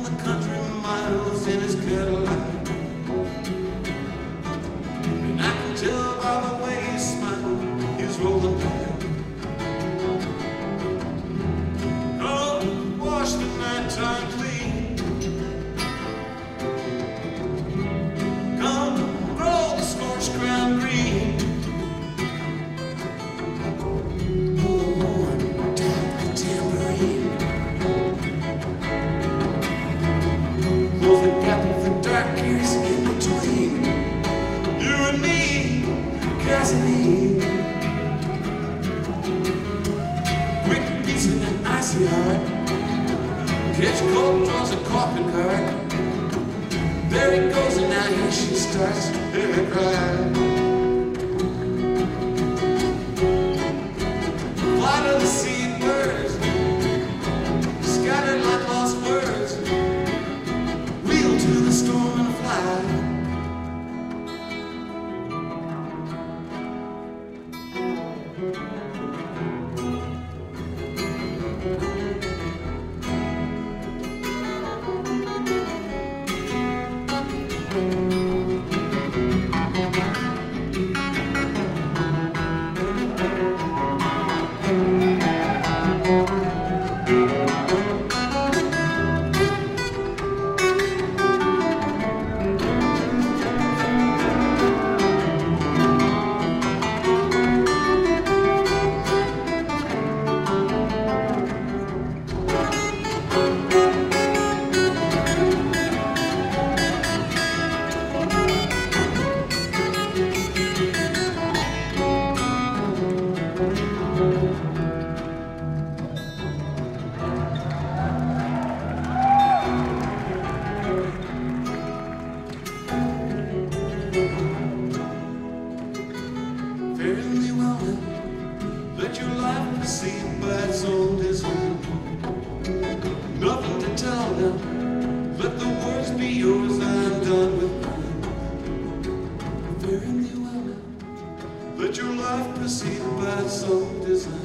the country miles in his Cadillac. And I can tell by the way he smiles, he's rolling back. Oh, wash the nighttime clean. Come, roll the scorched ground green. Gasoline, quick beats in an icy heart. Catch cold, draws a coffin cart. There he goes, and now here she starts to cry. Fly to the sea birds, scattered like lost words. Wheel to the storm and fly. Let your life proceed by its own design. Nothing to tell them. Let the words be yours. I'm done with mine. Fare thee well now. Let your life proceed by its own design.